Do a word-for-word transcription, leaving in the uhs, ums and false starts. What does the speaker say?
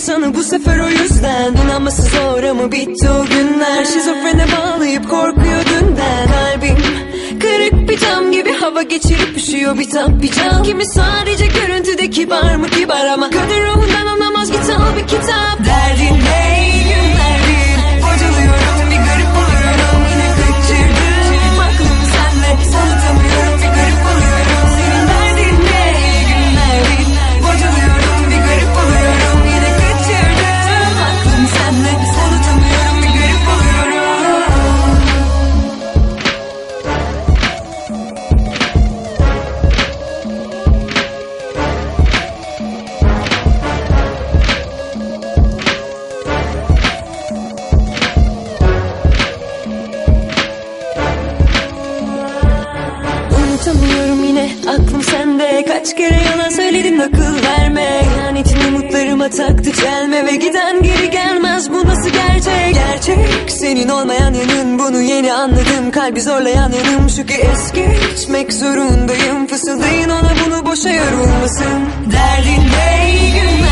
sana bu sefer o yüzden. İnanması zor ama bitti o günler. Şizofrene bağlayıp korkuyor dünden. Kalbim kırık bir cam gibi hava geçirip üşüyor bitap bir cam. Kimi sadece görüntüde kibar mı kibar ama kadın ruhundan anlamaz, git al bir kitap. Derdin ne günlerdir bocalıyorum, bir garip oluyorum. Yine kaçırdım aklımı senle, savutamıyorum, bir garip oluyorum. Senin derdin ne günlerdir bocalıyorum, bir garip oluyorum. Yine kaçırdım aklımı senle, savutamıyorum, bir garip oluyorum. Unutamıyorum yine aklım sende. Kaç kere yalan söyledin akıl verme. İhanetin umutlarıma taktı çelme ve giden geri gelmez, bu nasıl gerçek? Gerçek senin olmayan yanın, bunu yeni anladım. Kalbi zorlayan yanım şu ki es geçmek zorundayım. Fısıldayın ona bunu, boşa yorulmasın. Derdin ne günler